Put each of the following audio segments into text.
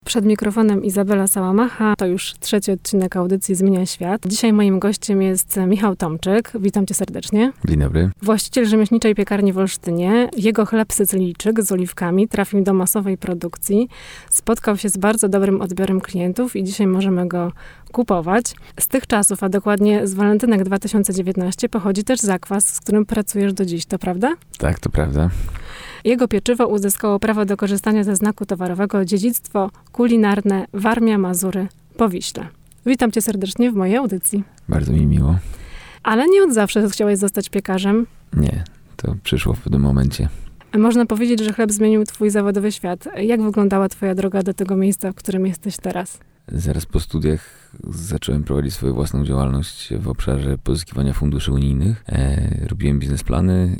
Przed mikrofonem Izabela Sałamacha. To już 3. odcinek audycji Zmienia Świat. Dzisiaj moim gościem jest Michał Tomczyk. Witam cię serdecznie. Dzień dobry. Właściciel rzemieślniczej piekarni w Olsztynie. Jego chleb sycylijczyk z oliwkami trafił do masowej produkcji. Spotkał się z bardzo dobrym odbiorem klientów i dzisiaj możemy go kupować. Z tych czasów, a dokładnie z walentynek 2019 pochodzi też zakwas, z którym pracujesz do dziś, to prawda? Tak, to prawda. Jego pieczywo uzyskało prawo do korzystania ze znaku towarowego Dziedzictwo kulinarne Warmia-Mazury po Wiśle. Witam cię serdecznie w mojej audycji. Bardzo mi miło. Ale nie od zawsze chciałeś zostać piekarzem. Nie, to przyszło w pewnym momencie. Można powiedzieć, że chleb zmienił twój zawodowy świat. Jak wyglądała twoja droga do tego miejsca, w którym jesteś teraz? Zaraz po studiach zacząłem prowadzić swoją własną działalność w obszarze pozyskiwania funduszy unijnych. Robiłem biznesplany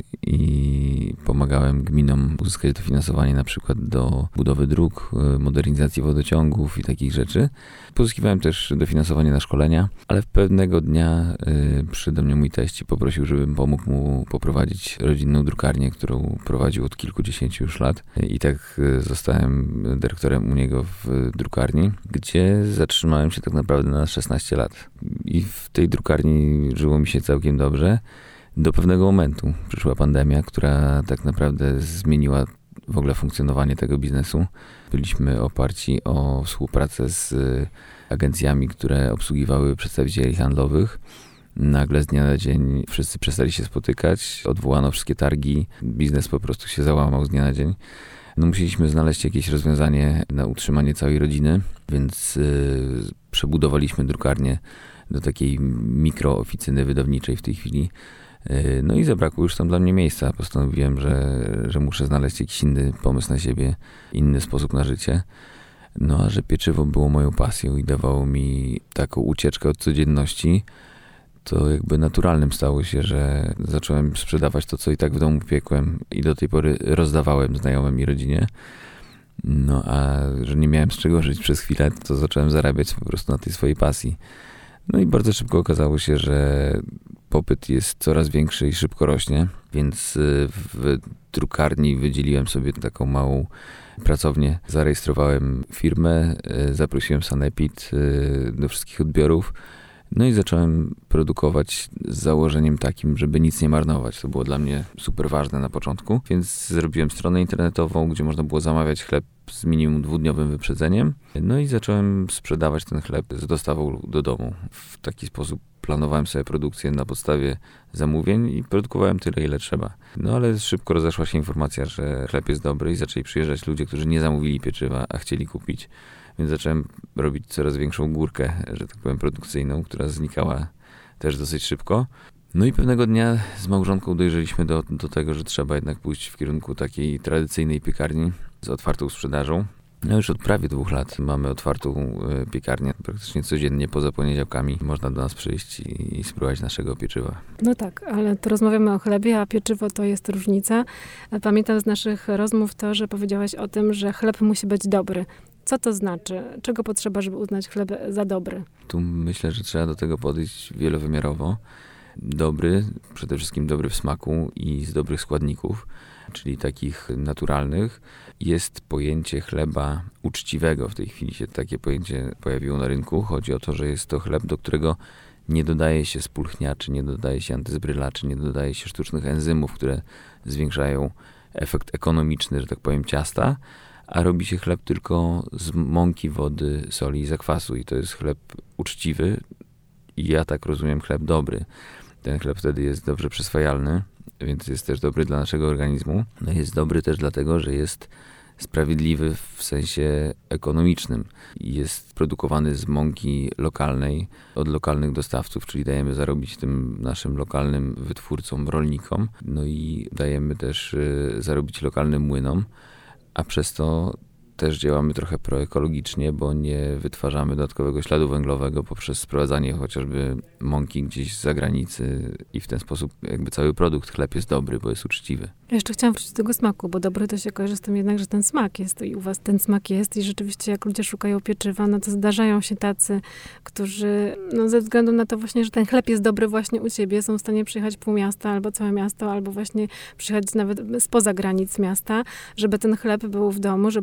i pomagałem gminom uzyskać dofinansowanie na przykład do budowy dróg, modernizacji wodociągów i takich rzeczy. Pozyskiwałem też dofinansowanie na szkolenia, ale pewnego dnia przyszedł do mnie mój teść i poprosił, żebym pomógł mu poprowadzić rodzinną drukarnię, którą prowadził od kilkudziesięciu już lat. I tak zostałem dyrektorem u niego w drukarni, gdzie zatrzymałem się tak naprawdę na 16 lat. I w tej drukarni żyło mi się całkiem dobrze. Do pewnego momentu przyszła pandemia, która tak naprawdę zmieniła w ogóle funkcjonowanie tego biznesu. Byliśmy oparci o współpracę z agencjami, które obsługiwały przedstawicieli handlowych. Nagle z dnia na dzień wszyscy przestali się spotykać, odwołano wszystkie targi, biznes po prostu się załamał z dnia na dzień. Musieliśmy znaleźć jakieś rozwiązanie na utrzymanie całej rodziny, więc przebudowaliśmy drukarnię do takiej mikrooficyny wydawniczej w tej chwili. No i zabrakło już tam dla mnie miejsca. Postanowiłem, że muszę znaleźć jakiś inny pomysł na siebie, inny sposób na życie. No a że pieczywo było moją pasją i dawało mi taką ucieczkę od codzienności, to jakby naturalnym stało się, że zacząłem sprzedawać to, co i tak w domu piekłem i do tej pory rozdawałem znajomym i rodzinie. No a że nie miałem z czego żyć przez chwilę, to zacząłem zarabiać po prostu na tej swojej pasji. No i bardzo szybko okazało się, że popyt jest coraz większy i szybko rośnie, więc w drukarni wydzieliłem sobie taką małą pracownię. Zarejestrowałem firmę, zaprosiłem Sanepid do wszystkich odbiorów. No i zacząłem produkować z założeniem takim, żeby nic nie marnować. To było dla mnie super ważne na początku, więc zrobiłem stronę internetową, gdzie można było zamawiać chleb z minimum 2-dniowym wyprzedzeniem. No i zacząłem sprzedawać ten chleb z dostawą do domu. W taki sposób planowałem sobie produkcję na podstawie zamówień i produkowałem tyle, ile trzeba. No ale szybko rozeszła się informacja, że chleb jest dobry i zaczęli przyjeżdżać ludzie, którzy nie zamówili pieczywa, a chcieli kupić. Więc zacząłem robić coraz większą górkę, że tak powiem, produkcyjną, która znikała też dosyć szybko. No i pewnego dnia z małżonką dojrzeliśmy do tego, że trzeba jednak pójść w kierunku takiej tradycyjnej piekarni z otwartą sprzedażą. No już od prawie 2 lat mamy otwartą piekarnię. Praktycznie codziennie poza poniedziałkami można do nas przyjść i spróbować naszego pieczywa. No tak, ale tu rozmawiamy o chlebie, a pieczywo to jest różnica. Pamiętam z naszych rozmów to, że powiedziałaś o tym, że chleb musi być dobry. Co to znaczy? Czego potrzeba, żeby uznać chleb za dobry? Tu myślę, że trzeba do tego podejść wielowymiarowo. Dobry, przede wszystkim dobry w smaku i z dobrych składników, czyli takich naturalnych. Jest pojęcie chleba uczciwego. W tej chwili się takie pojęcie pojawiło na rynku. Chodzi o to, że jest to chleb, do którego nie dodaje się spulchniaczy, nie dodaje się antyzbrylaczy, nie dodaje się sztucznych enzymów, które zwiększają efekt ekonomiczny, że tak powiem, ciasta, a robi się chleb tylko z mąki, wody, soli i zakwasu. I to jest chleb uczciwy i ja tak rozumiem chleb dobry. Ten chleb wtedy jest dobrze przyswajalny, więc jest też dobry dla naszego organizmu. No jest dobry też dlatego, że jest sprawiedliwy w sensie ekonomicznym. Jest produkowany z mąki lokalnej, od lokalnych dostawców, czyli dajemy zarobić tym naszym lokalnym wytwórcom, rolnikom. No i dajemy też zarobić lokalnym młynom, a przez to też działamy trochę proekologicznie, bo nie wytwarzamy dodatkowego śladu węglowego poprzez sprowadzanie chociażby mąki gdzieś z zagranicy i w ten sposób jakby cały produkt chleb jest dobry, bo jest uczciwy. Ja jeszcze chciałam wrócić do tego smaku, bo dobry to się kojarzy z tym jednak, że ten smak jest i u was ten smak jest i rzeczywiście jak ludzie szukają pieczywa, no to zdarzają się tacy, którzy no ze względu na to właśnie, że ten chleb jest dobry właśnie u ciebie, są w stanie przyjechać pół miasta albo całe miasto, albo właśnie przyjechać nawet spoza granic miasta, żeby ten chleb był w domu, żeby smakował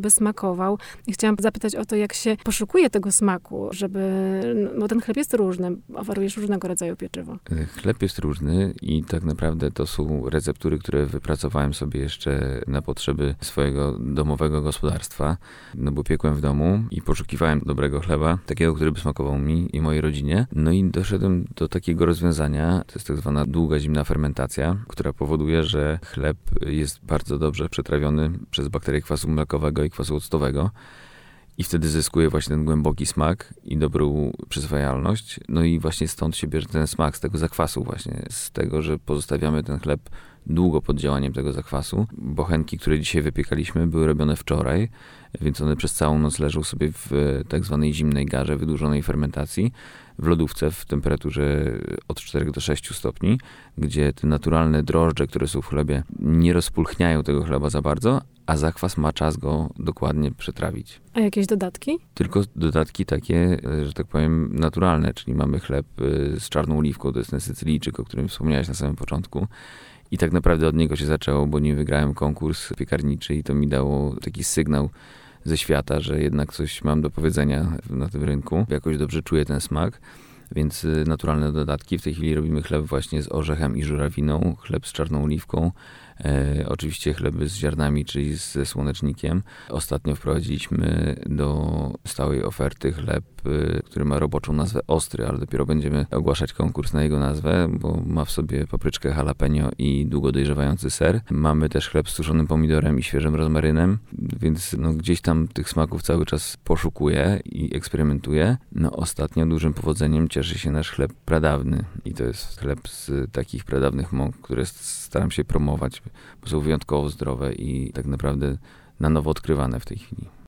smakował. I chciałam zapytać o to, jak się poszukuje tego smaku, bo ten chleb jest różny, oferujesz różnego rodzaju pieczywo. Chleb jest różny i tak naprawdę to są receptury, które wypracowałem sobie jeszcze na potrzeby swojego domowego gospodarstwa, no bo piekłem w domu i poszukiwałem dobrego chleba, takiego, który by smakował mi i mojej rodzinie. No i doszedłem do takiego rozwiązania, to jest tak zwana długa zimna fermentacja, która powoduje, że chleb jest bardzo dobrze przetrawiony przez bakterie kwasu mlekowego i kwasu octowego. I wtedy zyskuje właśnie ten głęboki smak i dobrą przyswajalność. No i właśnie stąd się bierze ten smak, z tego zakwasu właśnie. Z tego, że pozostawiamy ten chleb długo pod działaniem tego zakwasu. Bochenki, które dzisiaj wypiekaliśmy, były robione wczoraj, więc one przez całą noc leżą sobie w tak zwanej zimnej garze, wydłużonej fermentacji, w lodówce w temperaturze od 4 do 6 stopni, gdzie te naturalne drożdże, które są w chlebie, nie rozpulchniają tego chleba za bardzo, a zakwas ma czas go dokładnie przetrawić. A jakieś dodatki? Tylko dodatki takie, że tak powiem, naturalne, czyli mamy chleb z czarną oliwką, to jest ten Sycylijczyk, o którym wspomniałeś na samym początku. I tak naprawdę od niego się zaczęło, bo nim wygrałem konkurs piekarniczy i to mi dało taki sygnał ze świata, że jednak coś mam do powiedzenia na tym rynku. Jakoś dobrze czuję ten smak, więc naturalne dodatki. W tej chwili robimy chleb właśnie z orzechem i żurawiną, chleb z czarną oliwką, oczywiście chleby z ziarnami, czyli ze słonecznikiem. Ostatnio wprowadziliśmy do stałej oferty chleb, który ma roboczą nazwę ostry, ale dopiero będziemy ogłaszać konkurs na jego nazwę, bo ma w sobie papryczkę jalapeno i długo dojrzewający ser. Mamy też chleb z suszonym pomidorem i świeżym rozmarynem, więc no, gdzieś tam tych smaków cały czas poszukuję i eksperymentuję. No ostatnio dużym powodzeniem cieszy się nasz chleb pradawny i to jest chleb z takich pradawnych mąk, które staram się promować, bo są wyjątkowo zdrowe i tak naprawdę na nowo odkrywane w tej chwili.